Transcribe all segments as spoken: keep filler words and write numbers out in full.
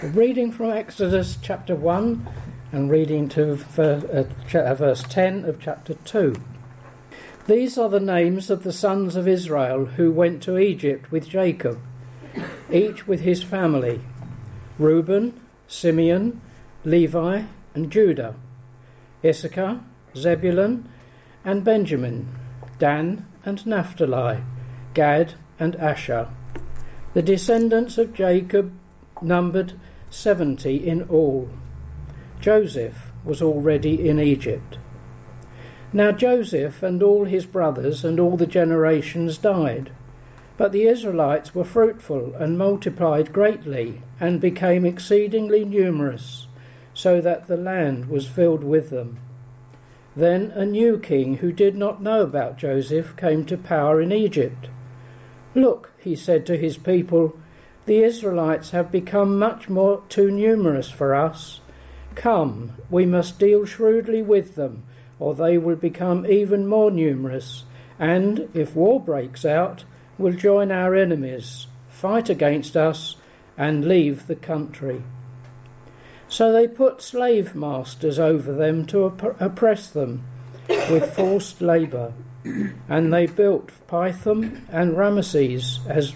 Reading from Exodus chapter one and reading to verse, uh, verse ten of chapter two. These are the names of the sons of Israel who went to Egypt with Jacob, each with his family: Reuben, Simeon, Levi, and Judah; Issachar, Zebulun, and Benjamin; Dan and Naphtali; Gad and Asher. The descendants of Jacob numbered seventy in all. Joseph was already in Egypt. Now Joseph and all his brothers and all the generations died, but the Israelites were fruitful and multiplied greatly and became exceedingly numerous, so that the land was filled with them. Then a new king who did not know about Joseph came to power in Egypt. "Look," he said to his people, "the Israelites have become much more too numerous for us. Come, we must deal shrewdly with them, or they will become even more numerous, and, if war breaks out, will join our enemies, fight against us, and leave the country." So they put slave masters over them to opp- oppress them with forced labour, and they built Pithom and Ramesses as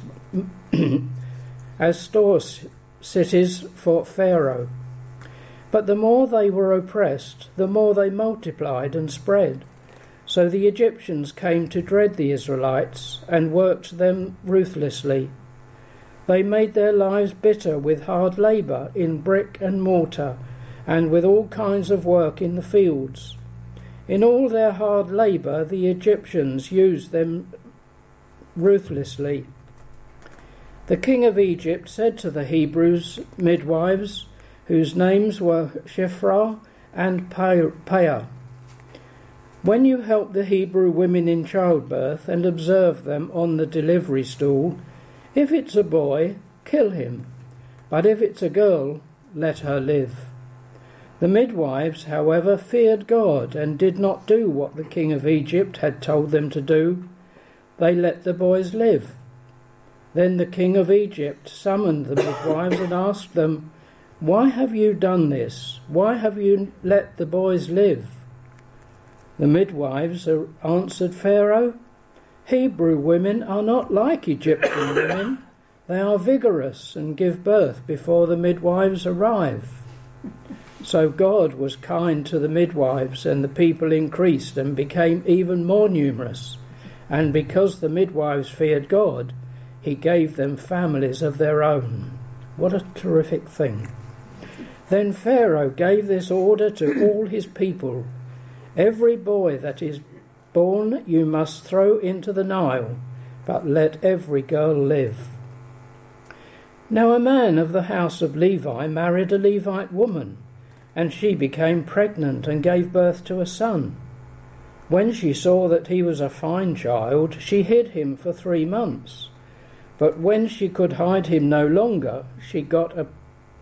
as store cities for Pharaoh. But the more they were oppressed, the more they multiplied and spread. So the Egyptians came to dread the Israelites and worked them ruthlessly. They made their lives bitter with hard labour in brick and mortar, and with all kinds of work in the fields. In all their hard labour the Egyptians used them ruthlessly. The king of Egypt said to the Hebrews' midwives, whose names were Shiphrah and Puah, "When you help the Hebrew women in childbirth and observe them on the delivery stool, if it's a boy, kill him, but if it's a girl, let her live." The midwives, however, feared God and did not do what the king of Egypt had told them to do. They let the boys live. Then the king of Egypt summoned the midwives and asked them, "Why have you done this? Why have you let the boys live?" The midwives answered Pharaoh, "Hebrew women are not like Egyptian women. They are vigorous and give birth before the midwives arrive." So God was kind to the midwives, and the people increased and became even more numerous. And because the midwives feared God, he gave them families of their own. What a terrific thing. Then Pharaoh gave this order to all his people: "Every boy that is born you must throw into the Nile, but let every girl live." Now a man of the house of Levi married a Levite woman, and she became pregnant and gave birth to a son. When she saw that he was a fine child, she hid him for three months. But when she could hide him no longer, she got a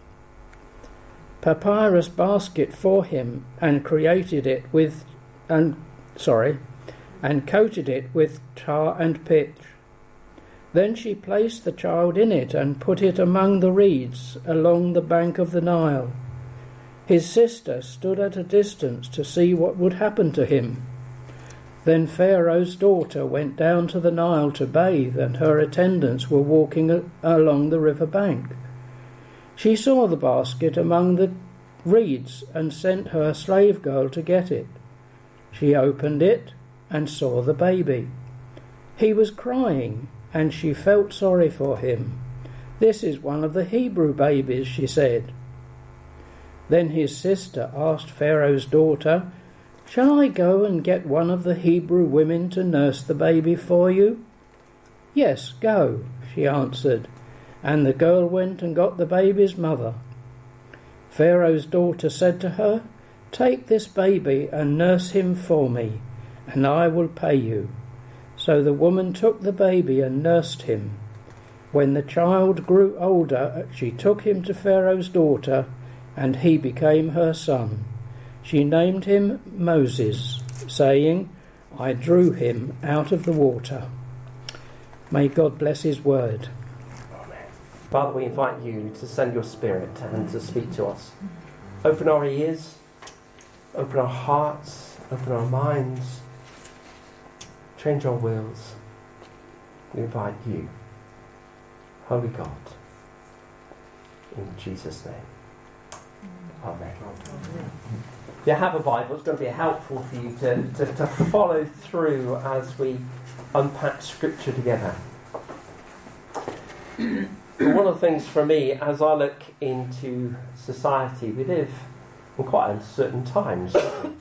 papyrus basket for him and created it with, and sorry, and coated it with tar and pitch. Then she placed the child in it and put it among the reeds along the bank of the Nile. His sister stood at a distance to see what would happen to him. Then Pharaoh's daughter went down to the Nile to bathe, and her attendants were walking a- along the river bank. She saw the basket among the reeds and sent her slave girl to get it. She opened it and saw the baby. He was crying, and she felt sorry for him. "This is one of the Hebrew babies," she said. Then his sister asked Pharaoh's daughter, "Shall I go and get one of the Hebrew women to nurse the baby for you?" "Yes, go," she answered, and the girl went and got the baby's mother. Pharaoh's daughter said to her, "Take this baby and nurse him for me, and I will pay you." So the woman took the baby and nursed him. When the child grew older, she took him to Pharaoh's daughter, and he became her son. She named him Moses, saying, "I drew him out of the water." May God bless his word. Father, we invite you to send your Spirit and to speak to us. Open our ears, open our hearts, open our minds, change our wills. We invite you, Holy God, in Jesus' name. Amen. If you have a Bible, it's going to be helpful for you to, to, to follow through as we unpack Scripture together. One of the things for me, as I look into society, we live in quite uncertain times.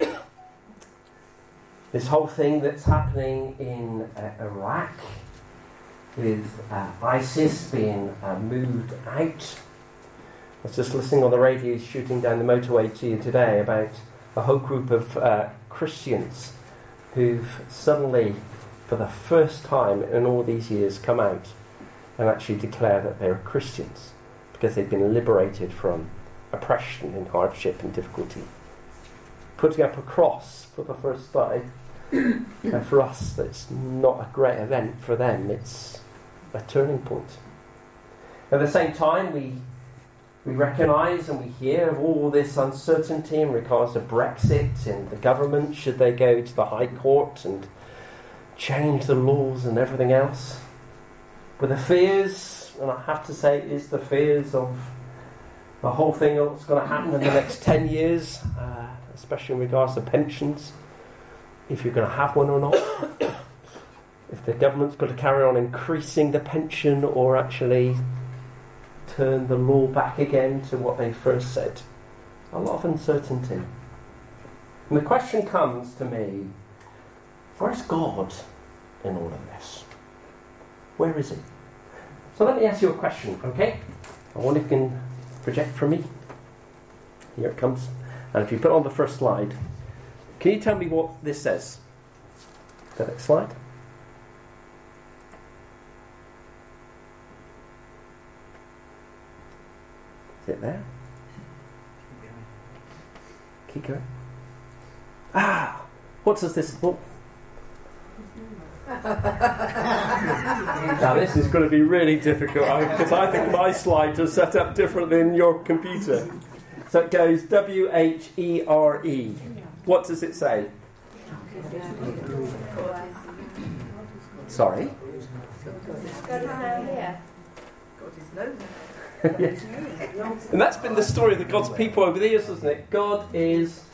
This whole thing that's happening in uh, Iraq, with uh, ISIS being uh, moved out. I was just listening on the radio, shooting down the motorway to you today, about a whole group of uh, Christians who've suddenly, for the first time in all these years, come out and actually declare that they're Christians because they've been liberated from oppression and hardship and difficulty. Putting up a cross for the first time, and for us, that's not a great event. For them, it's a turning point. At the same time, we we recognise and we hear of all this uncertainty in regards to Brexit and the government, should they go to the High Court and change the laws and everything else. But the fears, and I have to say, is the fears of the whole thing that's going to happen in the next ten years, uh, especially in regards to pensions, if you're going to have one or not, if the government's going to carry on increasing the pension or actually turn the law back again to what they first said. A lot of uncertainty. And the question comes to me, where's God in all of this? Where is he? So let me ask you a question, okay? I wonder if you can project for me. Here it comes. And if you put on the first slide, can you tell me what this says? The next slide. Is it there? Keep going. Ah! What does this... Oh. Now this is going to be really difficult because I think my slides are set up different than your computer. So it goes W H E R E. What does it say? Sorry? God is now here. Yes. And that's been the story of the God's people over the years, isn't it? God is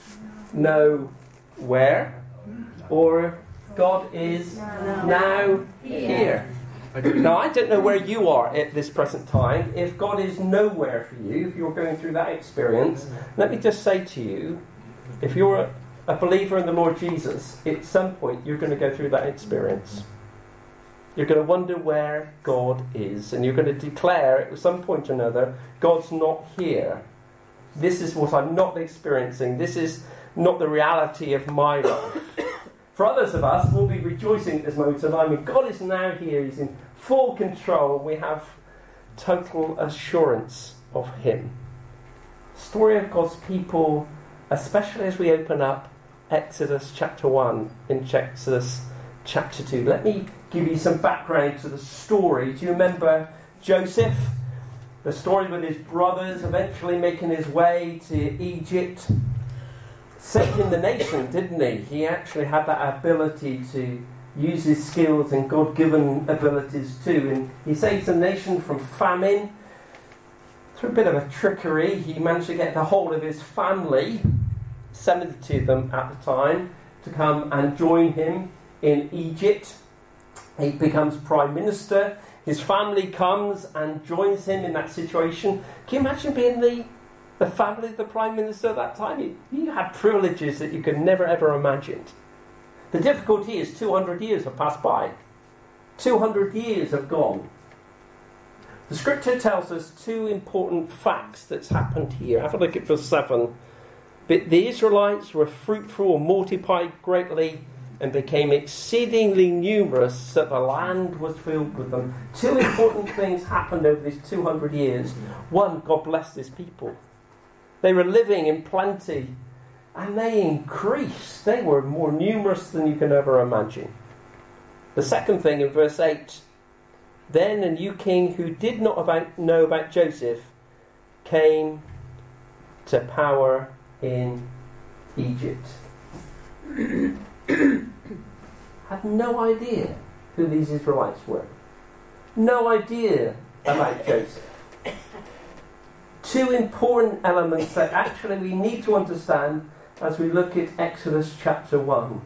nowhere, or God is now here. Now, I don't know where you are at this present time. If God is nowhere for you, if you're going through that experience, let me just say to you, if you're a believer in the Lord Jesus, at some point you're going to go through that experience. You're going to wonder where God is, and you're going to declare at some point or another, God's not here. This is what I'm not experiencing. This is not the reality of my life. For others of us, we'll be rejoicing at this moment in time. God is now here. He's in full control. We have total assurance of him. Story of God's people, especially as we open up Exodus chapter one and Exodus chapter two. Let me give you some background to the story. Do you remember Joseph? The story with his brothers eventually making his way to Egypt. Saving the nation, didn't he? He actually had that ability to use his skills and God-given abilities too. And he saves the nation from famine. Through a bit of a trickery, he managed to get the hold of his family, seventy of them at the time, to come and join him in Egypt. He becomes prime minister. His family comes and joins him in that situation. Can you imagine being the, the family of the prime minister at that time? You, you had privileges that you could never ever imagine. The difficulty is two hundred years have passed by. two hundred years have gone. The scripture tells us two important facts that's happened here. Have a look at verse seven. But the Israelites were fruitful and multiplied greatly and became exceedingly numerous, so that the land was filled with them. Two important things happened over these two hundred years. One, God blessed his people. They were living in plenty, and they increased. They were more numerous than you can ever imagine. The second thing in verse eight, Then a new king who did not about, know about Joseph came to power in Egypt. Had no idea who these Israelites were. No idea about Joseph. Two important elements that actually we need to understand as we look at Exodus chapter one.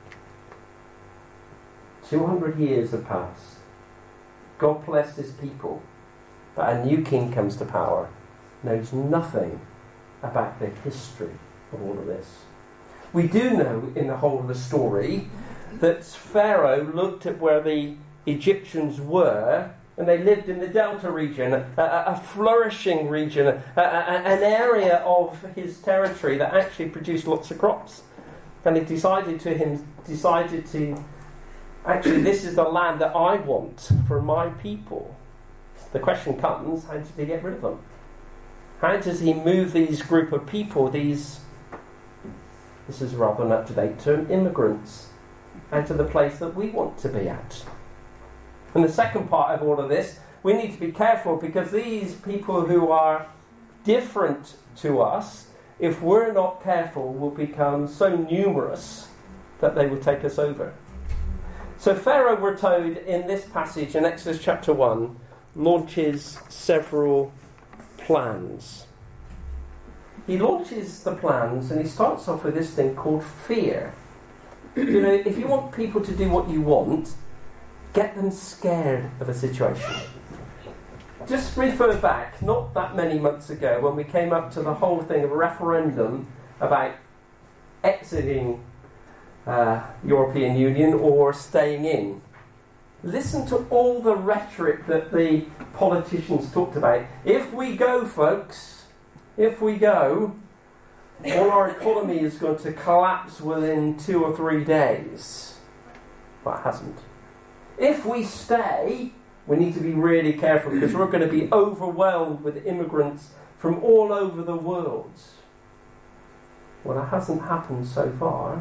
two hundred years have passed. God blessed his people, but a new king comes to power, knows nothing about the history of all of this. We do know in the whole of the story that Pharaoh looked at where the Egyptians were, and they lived in the Delta region, a, a, a flourishing region, a, a, an area of his territory that actually produced lots of crops. And he decided to him, decided to, actually, this is the land that I want for my people. The question comes, how does he get rid of them? How does he move these group of people, these, this is rather an up-to-date term, immigrants, out of the place that we want to be at? And the second part of all of this, we need to be careful, because these people who are different to us, if we're not careful, will become so numerous that they will take us over. So Pharaoh, we're told in this passage in Exodus chapter one, launches several plans. He launches the plans and he starts off with this thing called fear. You know, if you want people to do what you want, get them scared of a situation. Just refer back, not that many months ago, when we came up to the whole thing of a referendum about exiting uh, European Union or staying in. Listen to all the rhetoric that the politicians talked about. If we go, folks, if we go, all our economy is going to collapse within two or three days. But it hasn't. If we stay, we need to be really careful, because we're going to be overwhelmed with immigrants from all over the world. Well, it hasn't happened so far.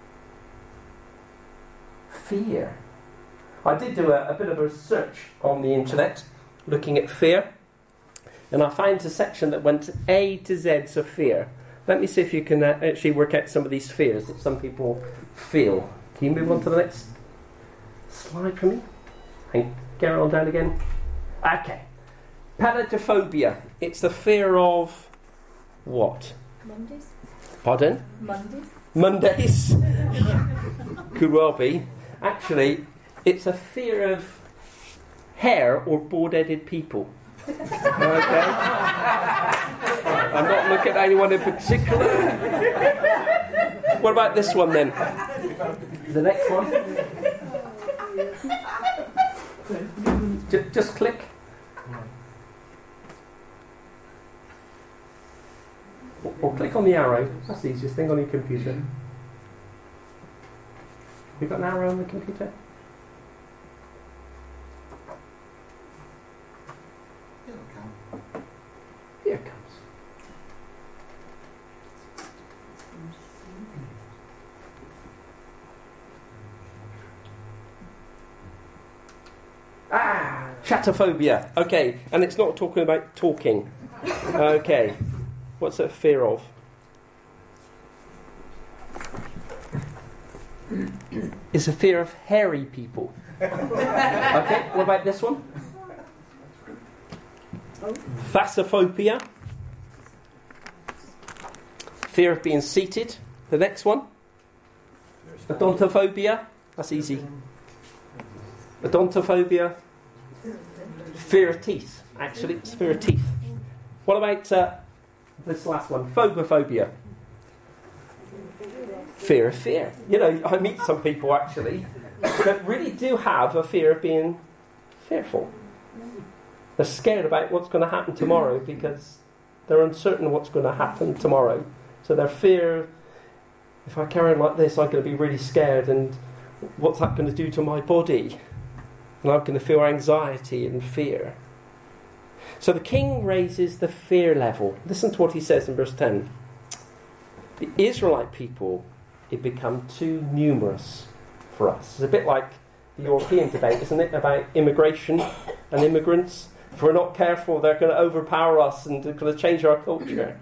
Fear. I did do a, a bit of a search on the internet looking at fear, and I found a section that went A to Z of fear. Let me see if you can uh, actually work out some of these fears that some people feel. Can you move on to the next slide for me? And get on down again. Okay. Palatophobia. It's the fear of what? Mondays. Pardon? Mondays. Mondays. Could well be. Actually, it's a fear of hair or bald-headed people. Okay? I'm not looking at anyone in particular. What about this one then? The next one. Just, just click. Or, or click on the arrow. That's the easiest thing on your computer. You got an arrow on the computer? Here it comes. Ah, chatophobia. Okay, and it's not talking about talking. Okay, what's it fear of? It's a fear of hairy people. Okay, what about this one? Thalassophobia. Fear of being seated. The next one. Odontophobia. That's easy. Odontophobia. Fear of teeth. Actually, it's fear of teeth. What about uh, this last one? Phobophobia. Fear of fear. You know, I meet some people actually that really do have a fear of being fearful. They're scared about what's going to happen tomorrow because they're uncertain what's going to happen tomorrow. So their fear, if I carry on like this, I'm going to be really scared, and what's that going to do to my body? And I'm going to feel anxiety and fear. So the king raises the fear level. Listen to what he says in verse ten. The Israelite people, it become too numerous for us. It's a bit like the European debate, isn't it, about immigration and immigrants. If we're not careful, they're going to overpower us and they're going to change our culture.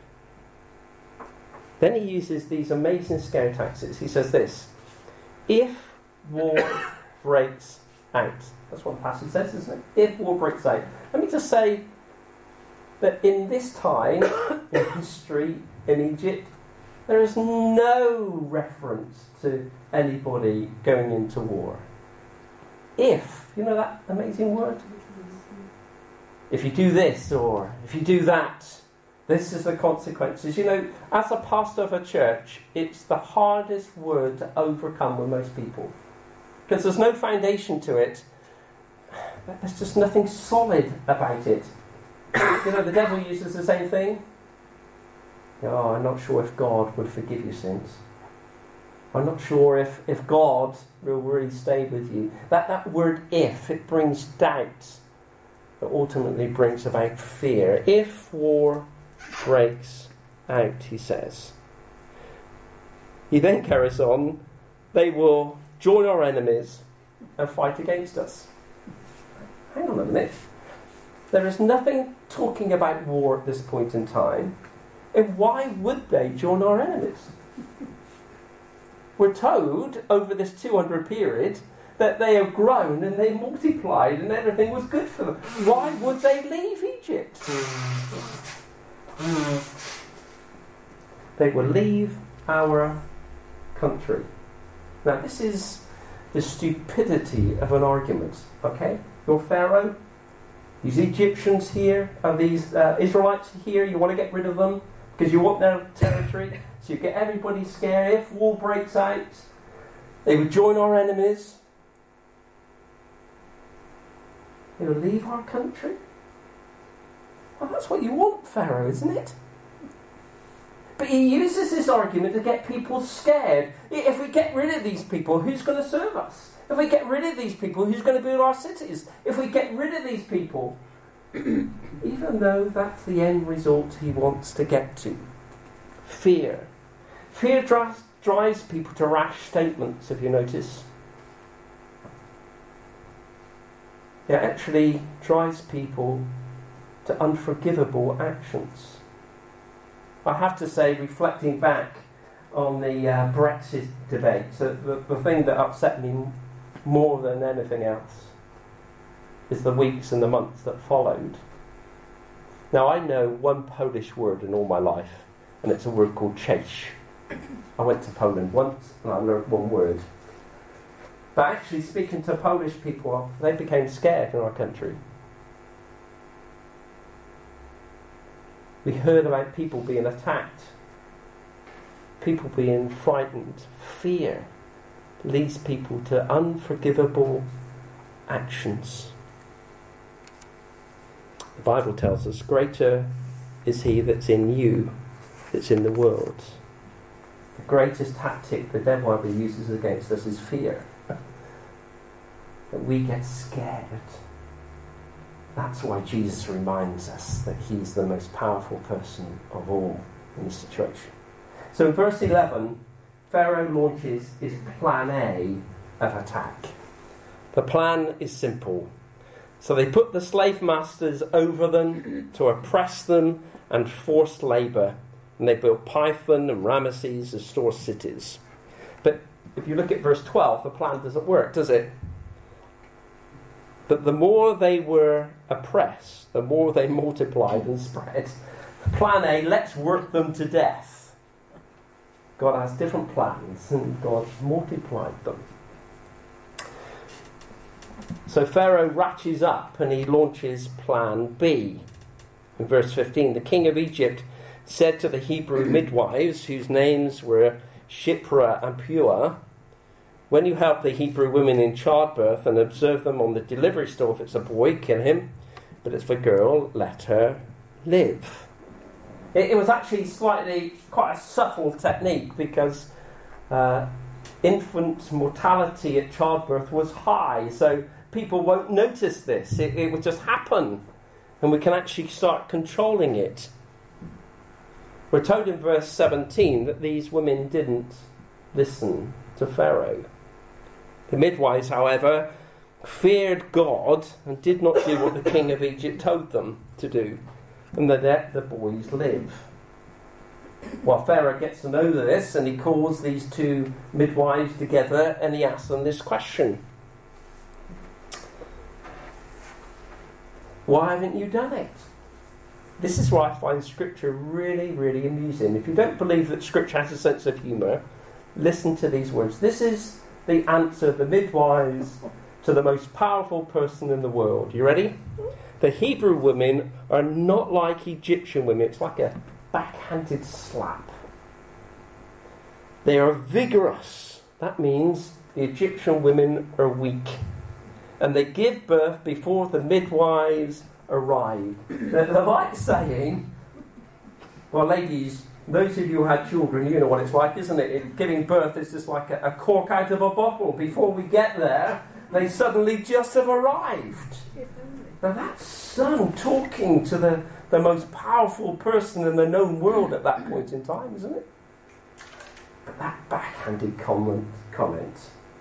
Then he uses these amazing scare tactics. He says this: if war breaks out. That's what the passage says, isn't it? If war breaks out. Let me just say that in this time, in history, in Egypt, there is no reference to anybody going into war. If, you know that amazing word? If you do this, or if you do that, this is the consequences. You know, as a pastor of a church, it's the hardest word to overcome with most people. Because there's no foundation to it. There's just nothing solid about it. You know, the devil uses the same thing. Oh, I'm not sure if God would forgive your sins. I'm not sure if, if God will really stay with you. That, that word if, it brings doubt. It ultimately brings about fear. If war breaks out, he says. He then carries on, they will join our enemies and fight against us. Hang on a minute. There is nothing talking about war at this point in time. And why would they join our enemies? We're told over this two hundred period that they have grown and they multiplied and everything was good for them. Why would they leave Egypt? They will leave our country. Now this is the stupidity of an argument, okay? You're Pharaoh, these Egyptians here, and these uh, Israelites here, you want to get rid of them because you want their territory, so you get everybody scared. If war breaks out, they would join our enemies. They will leave our country. Well, that's what you want, Pharaoh, isn't it? But he uses this argument to get people scared. If we get rid of these people, who's going to serve us? If we get rid of these people, who's going to build our cities? If we get rid of these people, even though that's the end result he wants to get to. Fear. Fear drives, drives people to rash statements, if you notice. It actually drives people to unforgivable actions. I have to say, reflecting back on the uh, Brexit debate, so the, the thing that upset me more than anything else is the weeks and the months that followed. Now, I know one Polish word in all my life, and it's a word called chase. I went to Poland once, and I learned one word. But actually, speaking to Polish people, they became scared in our country. We heard about people being attacked, people being frightened. Fear leads people to unforgivable actions. The Bible tells us, greater is he that's in you, that's in the world. The greatest tactic the devil ever uses against us is fear. That we get scared. That's why Jesus reminds us that he's the most powerful person of all in this situation. So in verse eleven, Pharaoh launches his plan A of attack. The plan is simple. So they put the slave masters over them to oppress them and forced labour. And they built Pithom and Ramesses as store cities. But if you look at verse twelve, the plan doesn't work, does it? But the more they were oppressed, the more they multiplied and spread. Plan A, let's work them to death. God has different plans, and God multiplied them. So Pharaoh ratchets up and he launches plan B. In verse fifteen, the king of Egypt said to the Hebrew midwives, whose names were Shiphrah and Puah, when you help the Hebrew women in childbirth and observe them on the delivery stool, if it's a boy, kill him, but if it's a girl, let her live. It, it was actually slightly, quite a subtle technique, because uh, infant mortality at childbirth was high, so people won't notice this. It, it would just happen, and we can actually start controlling it. We're told in verse seventeen that these women didn't listen to Pharaoh. The midwives, however, feared God and did not do what the king of Egypt told them to do, and they let the boys live. Well, Pharaoh gets to know this, and he calls these two midwives together and he asks them this question. Why haven't you done it? This is why I find Scripture really, really amusing. If you don't believe that Scripture has a sense of humour, listen to these words. This is the answer of the midwives to the most powerful person in the world. You ready? The Hebrew women are not like Egyptian women. It's like a backhanded slap. They are vigorous. That means the Egyptian women are weak. And they give birth before the midwives arrive. They're, they're like saying, well, ladies, those of you who had children, you know what it's like, isn't it? it giving birth is just like a, a cork out of a bottle. Before we get there, they suddenly just have arrived. Now that's son talking to the, the most powerful person in the known world at that point in time, isn't it? But that backhanded comment, comment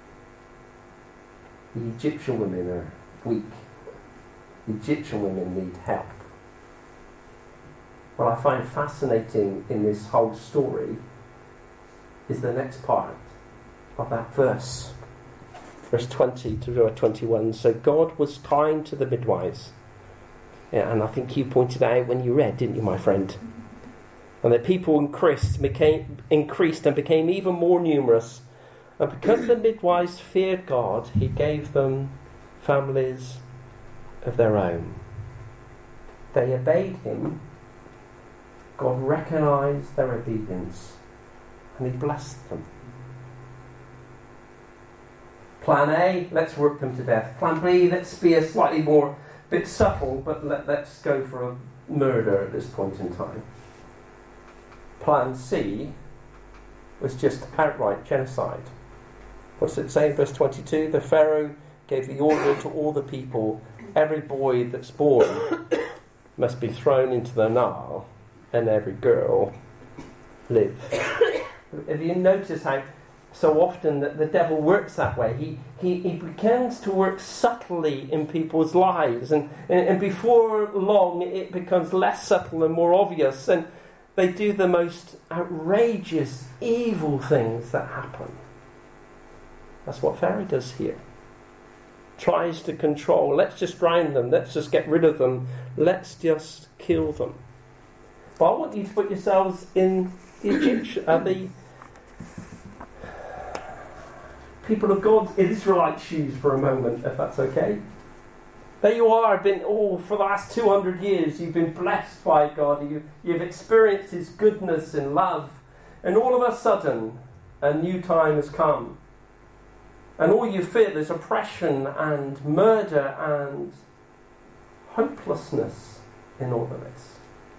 the Egyptian women are weak. The Egyptian women need help. What I find fascinating in this whole story is the next part of that verse. Verse twenty to twenty-one. So God was kind to the midwives. Yeah, and I think you pointed out when you read, didn't you, my friend? And the people increased, became, increased and became even more numerous. And because the midwives feared God, he gave them families of their own. They obeyed him. God recognised their obedience and he blessed them. Plan A, let's work them to death. Plan B, let's be a slightly more bit subtle, but let, let's go for a murder at this point in time. Plan C was just outright genocide. What's it say in verse twenty-two? The Pharaoh gave the order to all the people, every boy that's born must be thrown into the Nile, and every girl live. Have you noticed how so often that the devil works that way? He he, he begins to work subtly in people's lives, and, and, and before long it becomes less subtle and more obvious, and they do the most outrageous, evil things that happen. That's what Pharaoh does here. Tries to control. Let's just drown them. Let's just get rid of them. Let's just kill them. But I want you to put yourselves in the Egyptian, uh, the people of God's Israelite shoes for a moment, if that's okay. There you are, been oh, for the last two hundred years, you've been blessed by God. You, you've experienced His goodness and love, and all of a sudden, a new time has come. And all you feel is oppression and murder and hopelessness in all of this.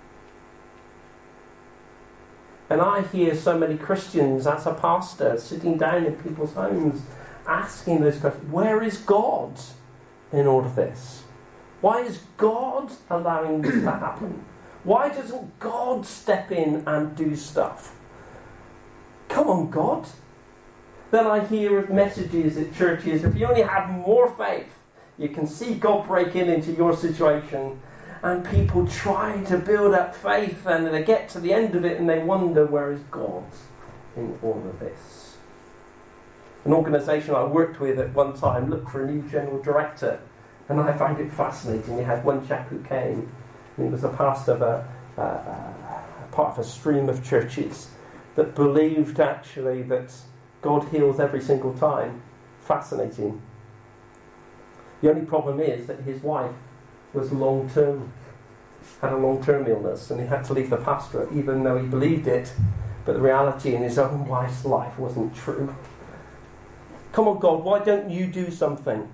And I hear so many Christians as a pastor sitting down in people's homes asking those questions. Where is God in all of this? Why is God allowing this to happen? Why doesn't God step in and do stuff? Come on, God. Then I hear messages at churches, if you only have more faith, you can see God break in into your situation, and people try to build up faith, and they get to the end of it and they wonder, where is God in all of this? An organisation I worked with at one time looked for a new general director, and I found it fascinating. We had one chap who came, and he was a pastor of a, a, a part of a stream of churches that believed actually that God heals every single time. Fascinating. The only problem is that his wife was long-term, had a long-term illness, and he had to leave the pastorate even though he believed it, but the reality in his own wife's life wasn't true. Come on, God, why don't you do something?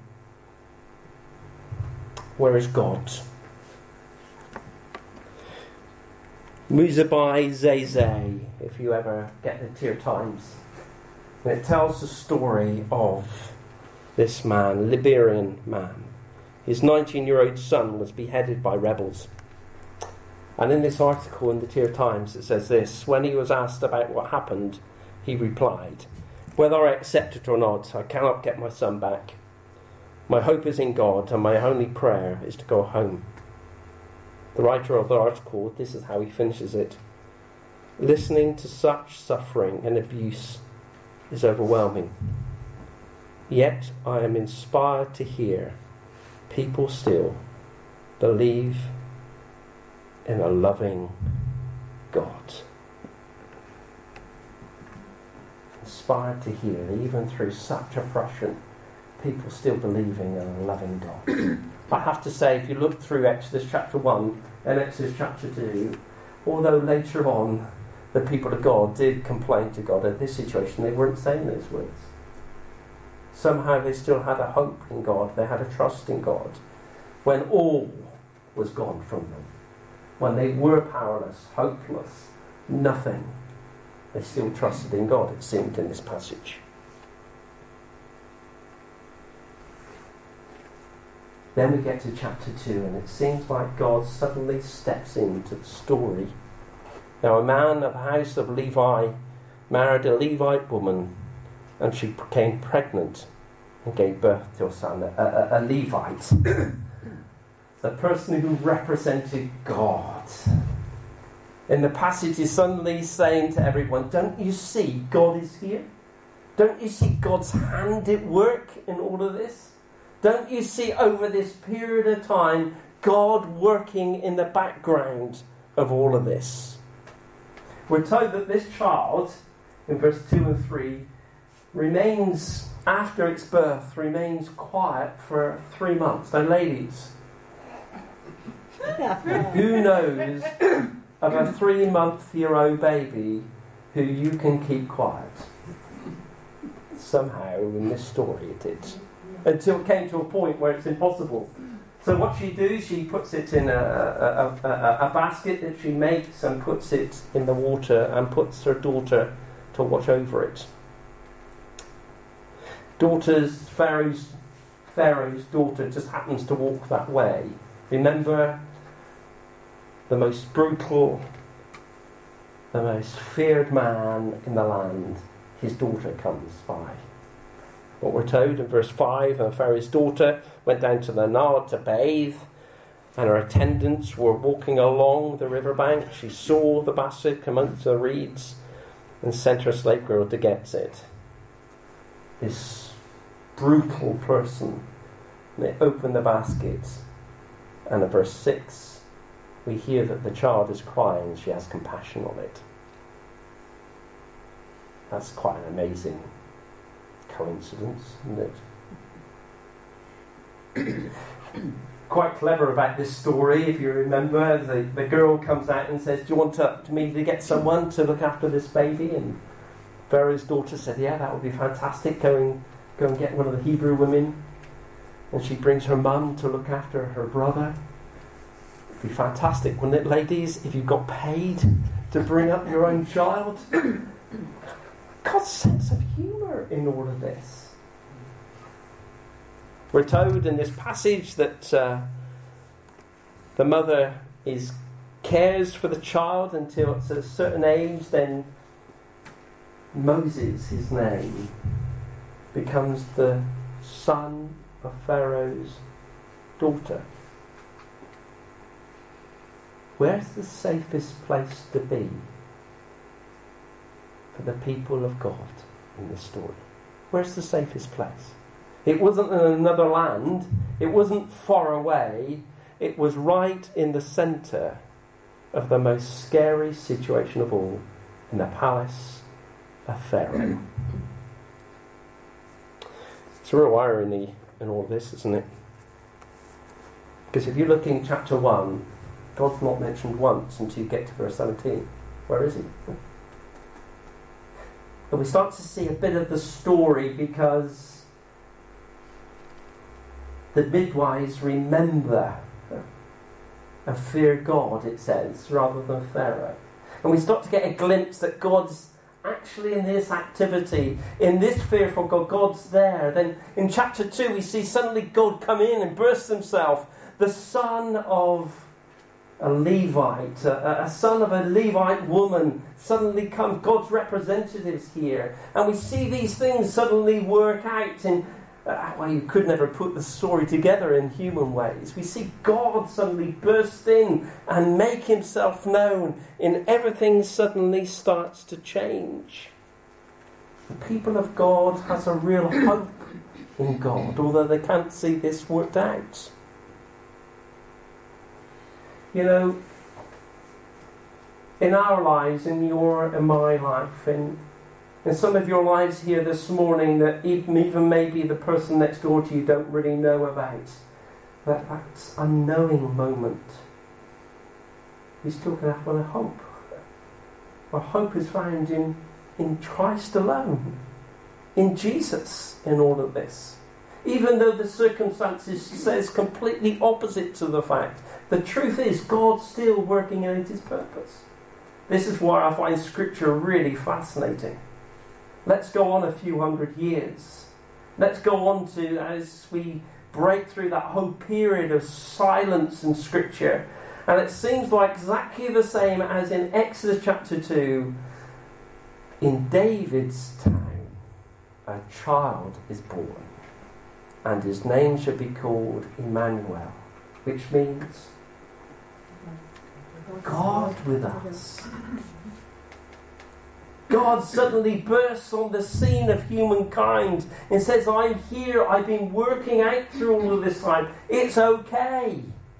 Where is God? Muzabai Zeze, if you ever get the Tear Times. And it tells the story of this man, Liberian man. His nineteen-year-old son was beheaded by rebels. And in this article in the Tear Times it says this: when he was asked about what happened, he replied, Whether I accept it or not, I cannot get my son back. My hope is in God, and my only prayer is to go home. The writer of the article, this is how he finishes it. Listening to such suffering and abuse is overwhelming. Yet I am inspired to hear people still believe in a loving God. Inspired to hear that even through such oppression, people still believing in a loving God. I have to say, if you look through Exodus chapter one and Exodus chapter two, although later on the people of God did complain to God at this situation, they weren't saying those words. Somehow they still had a hope in God, they had a trust in God, when all was gone from them. When they were powerless, hopeless, nothing, they still trusted in God, it seemed in this passage. Then we get to chapter two, and it seems like God suddenly steps into the story. Now, a man of the house of Levi married a Levite woman, and she became pregnant and gave birth to a son, a, a, a Levite. The person who represented God. In the passage, he's suddenly saying to everyone, don't you see God is here? Don't you see God's hand at work in all of this? Don't you see over this period of time God working in the background of all of this? We're told that this child, in verse two and three, remains, after its birth, remains quiet for three months. Now, ladies, who knows of a three-month-year-old baby who you can keep quiet? Somehow, in this story, it did. Until it came to a point where it's impossible. So what she does, she puts it in a, a, a, a, a basket that she makes and puts it in the water and puts her daughter to watch over it. Daughter's, Pharaoh's, Pharaoh's daughter just happens to walk that way. Remember, the most brutal, the most feared man in the land, his daughter comes by. What we're told in verse five, and Pharaoh's daughter went down to the Nile to bathe, and her attendants were walking along the riverbank. She saw the basket amongst the reeds and sent her slave girl to get it. This brutal person. And they open the basket, and in verse six, we hear that the child is crying and she has compassion on it. That's quite an amazing coincidence, isn't it? Quite clever about this story, if you remember. The, the girl comes out and says, do you want to, to me to get someone to look after this baby? And Pharaoh's daughter said, yeah, that would be fantastic. Go and, go and get one of the Hebrew women. And she brings her mum to look after her brother. It would be fantastic, wouldn't it, ladies, if you got paid to bring up your own child? God's sense of humour in all of this. We're told in this passage that uh, the mother is cares for the child until it's at a certain age. Then Moses, his name, becomes the son of Pharaoh's daughter. Where's the safest place to be for the people of God in this story? Where's the safest place? It wasn't in another land. It wasn't far away. It was right in the centre of the most scary situation of all, in the palace of Pharaoh. It's a real irony in all this, isn't it? Because if you look in chapter one, God's not mentioned once until you get to verse seventeen. Where is he? And we start to see a bit of the story because the midwives remember and fear God, it says, rather than Pharaoh. And we start to get a glimpse that God's actually in this activity, in this fearful God, God's there. Then in chapter two we see suddenly God come in and burst himself, the son of a Levite, a, a son of a Levite woman, suddenly comes. God's representatives here. And we see these things suddenly work out in, uh, well, you could never put the story together in human ways. We see God suddenly burst in and make himself known, and everything suddenly starts to change. The people of God has a real hope in God, although they can't see this worked out. You know, in our lives, in your and my life, in, in some of your lives here this morning, that even, even maybe the person next door to you don't really know about, that that unknowing moment, you still can have a hope. Our hope is found in, in Christ alone, in Jesus, in all of this. Even though the circumstances says completely opposite to the fact, the truth is God's still working out his purpose. This is why I find Scripture really fascinating. Let's go on a few hundred years. Let's go on to, as we break through that whole period of silence in Scripture, and it seems like exactly the same as in Exodus chapter two. In David's town, a child is born, and his name shall be called Emmanuel, which means God with us. God suddenly bursts on the scene of humankind and says, I'm here, I've been working out through all of this time, it's okay.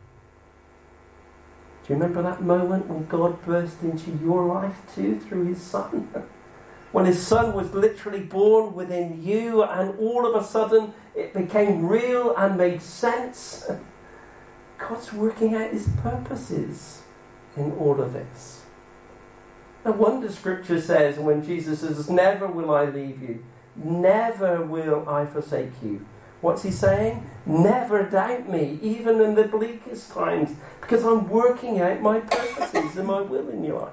Do you remember that moment when God burst into your life too through his Son? When his Son was literally born within you, and all of a sudden it became real and made sense. God's working out his purposes in all of this. No wonder Scripture says when Jesus says, never will I leave you, never will I forsake you. What's he saying? Never doubt me, even in the bleakest times, because I'm working out my purposes and my will in your life.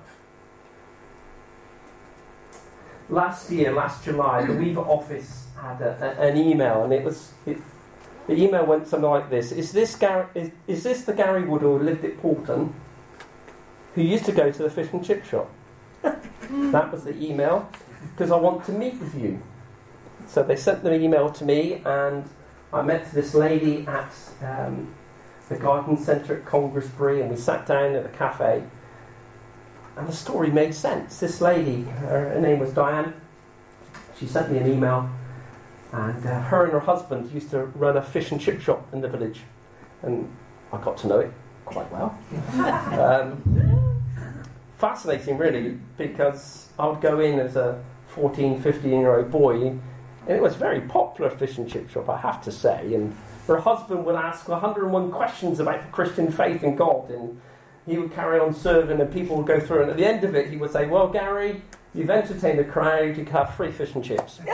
Last year, last July, the Weaver office had a, a, an email, and it was it, the email went something like this: Is this Gary, is, is this the Gary Woodall who lived at Porton, who used to go to the fish and chip shop? That was the email, because I want to meet with you. So they sent the email to me, and I met this lady at um, the garden centre at Congressbury, and we sat down at a cafe. And the story made sense. This lady, her, her name was Diane, she sent me an email, and uh, her and her husband used to run a fish and chip shop in the village, and I got to know it quite well. um, fascinating really, because I would go in as a fourteen, fifteen year old boy, and it was a very popular fish and chip shop, I have to say, and her husband would ask one hundred and one questions about the Christian faith and God, and he would carry on serving and people would go through, and at the end of it he would say, well, Gary, you've entertained the crowd, you can have free fish and chips. and,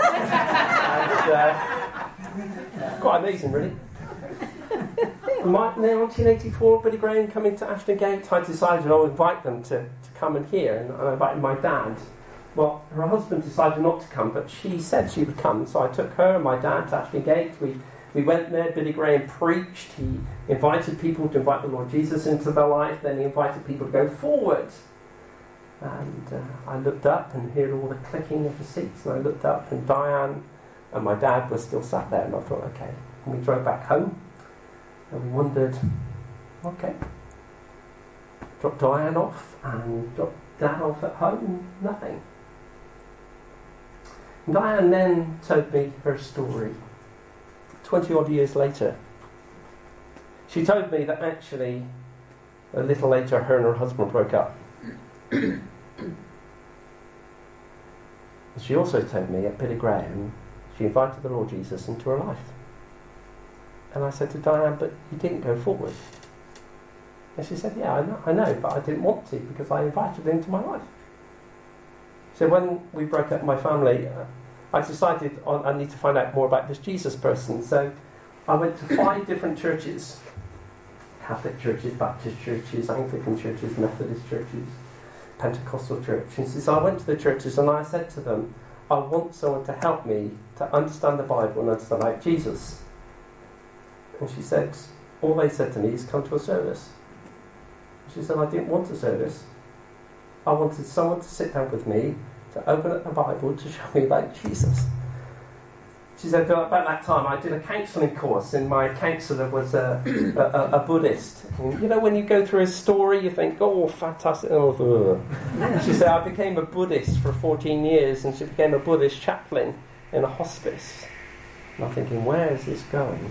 uh, quite amazing really. My, nineteen eighty-four, Billy Graham coming to Ashton Gate, I decided I would invite them to, to come and hear, and I invited my dad. Well, her husband decided not to come, but she said she would come, so I took her and my dad to Ashton Gate. We We went there, Billy Graham preached, he invited people to invite the Lord Jesus into their life, then he invited people to go forward. And uh, I looked up and heard all the clicking of the seats, and I looked up and Diane and my dad were still sat there, and I thought, okay. And we drove back home, and we wondered, okay. Dropped Diane off, and dropped Dad off at home, nothing. And Diane then told me her story. Twenty odd years later, she told me that actually a little later her and her husband broke up. She also told me at Billy Graham she invited the Lord Jesus into her life. And I said to Diane, but you didn't go forward. And she said, yeah, I know, I know, but I didn't want to because I invited him into my life. So when we broke up my family, uh, I decided on, I need to find out more about this Jesus person. So I went to five different churches. Catholic churches, Baptist churches, Anglican churches, Methodist churches, Pentecostal churches. So I went to the churches and I said to them, I want someone to help me to understand the Bible and understand about Jesus. And she said, all they said to me is come to a service. She said, I didn't want a service. I wanted someone to sit down with me, to open up the Bible, to show me about Jesus. She said, about that time I did a counselling course, and my counsellor was a, a, a Buddhist. And you know, when you go through a story, you think, oh, fantastic. Oh, she said, I became a Buddhist for fourteen years, and she became a Buddhist chaplain in a hospice. And I'm thinking, where is this going?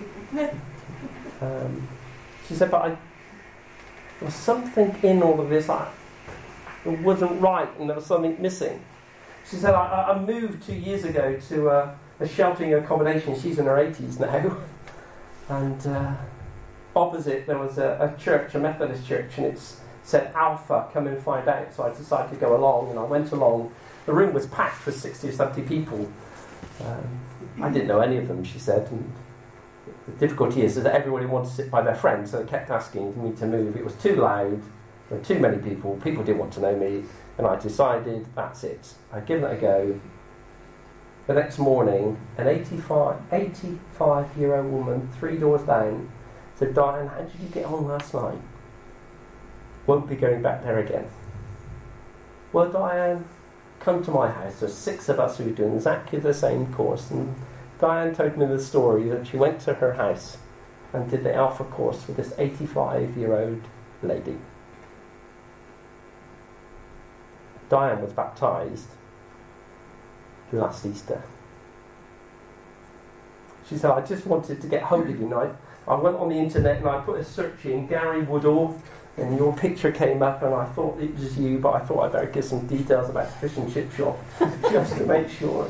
Um, she said, but I, there was something in all of this I, it wasn't right, and there was something missing. She said, I, I moved two years ago to uh, a sheltering accommodation. She's in her eighties now. And uh, opposite there was a, a church, a Methodist church, and it said, Alpha, come and find out. So I decided to go along, and I went along. The room was packed with sixty or seventy people. Um, I didn't know any of them, she said. And the difficulty is that everybody wanted to sit by their friends, so they kept asking me to move. It was too loud, there were too many people, people didn't want to know me, and I decided, that's it. I'd given it a go. The next morning, an eighty-five, eighty-five-year-old woman, three doors down, said, Diane, how did you get on last night? Won't be going back there again. Well, Diane, come to my house. There's six of us who are doing exactly the same course, and Diane told me the story that she went to her house and did the Alpha course with this eighty-five-year-old lady. Diane was baptised last Easter. She said, I just wanted to get hold of you. And I, I went on the internet and I put a search in, Gary Woodall, and your picture came up, and I thought it was you, but I thought I'd better give some details about the fish and chip shop just to make sure.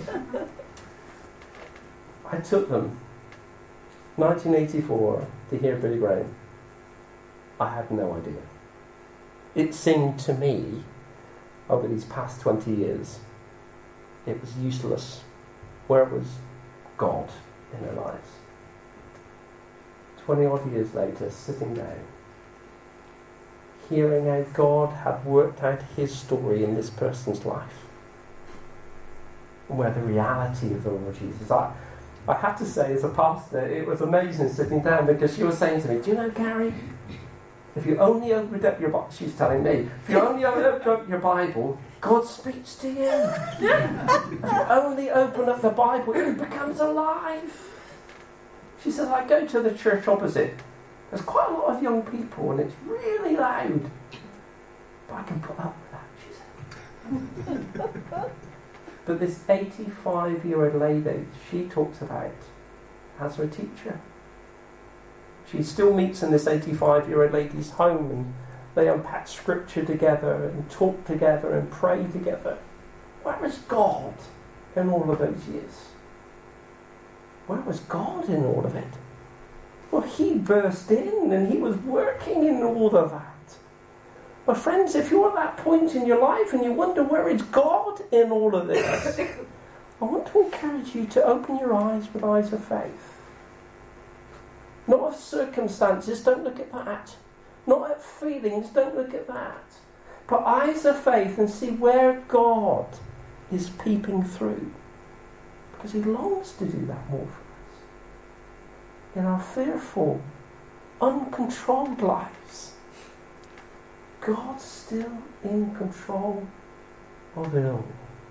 I took them, nineteen eighty-four, to hear Billy Graham. I had no idea. It seemed to me, over these past twenty years, it was useless. Where was God in their lives? Twenty odd years later, sitting down, hearing how God had worked out his story in this person's life, and where the reality of the Lord Jesus. I, I have to say, as a pastor, it was amazing sitting down, because she was saying to me, do you know, Gary, if you only opened up your Bible, she's telling me, if you only opened up your Bible, God speaks to you. If you only open up the Bible, it becomes alive. She said, I go to the church opposite. There's quite a lot of young people, and it's really loud. But I can put up with that, she said. But this eighty-five-year-old lady, she talks about as her teacher. She still meets in this eighty-five-year-old lady's home, and they unpack scripture together and talk together and pray together. Where was God in all of those years? Where was God in all of it? Well, he burst in and he was working in all of that. My friends, if you're at that point in your life and you wonder where is God in all of this, I want to encourage you to open your eyes with eyes of faith. Not of circumstances, don't look at that. Not at feelings, don't look at that. But eyes of faith and see where God is peeping through. Because he longs to do that more for us. In our fearful, uncontrolled lives, God's still in control of it all.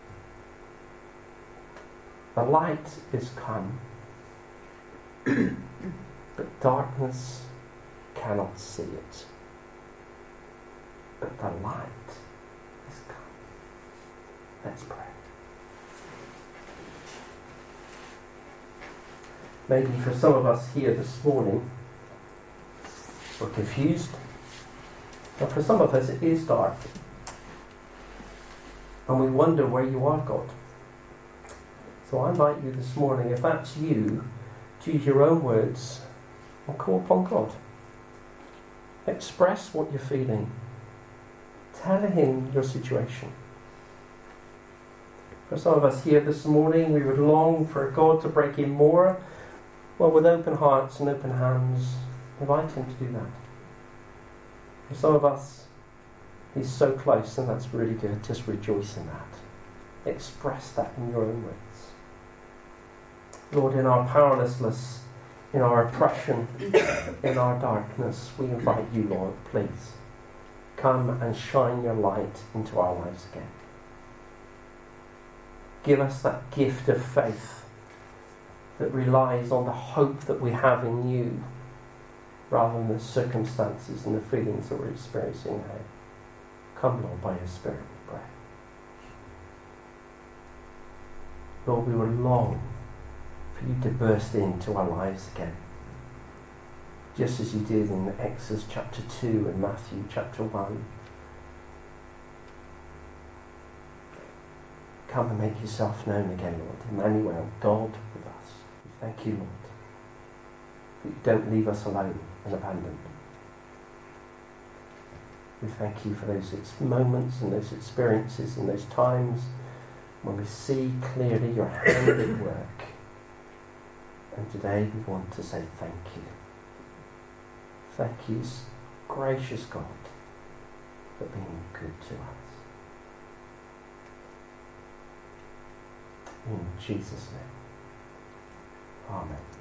The light is come, but darkness cannot see it. But the light is come. Let's pray. Maybe for some of us here this morning, we're confused. And for some of us it is dark. And we wonder where you are, God. So I invite you this morning, if that's you, to use your own words and call upon God. Express what you're feeling. Tell him your situation. For some of us here this morning, we would long for God to break in more. Well, with open hearts and open hands, invite him to do that. For some of us, he's so close, and that's really good. Just rejoice in that. Express that in your own words. Lord, in our powerlessness, in our oppression, in our darkness, we invite you, Lord, please. come and shine your light into our lives again. Give us that gift of faith that relies on the hope that we have in you rather than the circumstances and the feelings that we're experiencing now. Come, Lord, by your Spirit, we pray. Lord, we will long for you to burst into our lives again, just as you did in Exodus chapter two and Matthew chapter one. Come and make yourself known again, Lord. Emmanuel, God with us. We thank you, Lord, that you don't leave us alone and abandoned. We thank you for those ex- moments and those experiences and those times when we see clearly your hand at work. And today we want to say thank you. Thank you, gracious God, for being good to us. In Jesus' name. Amen.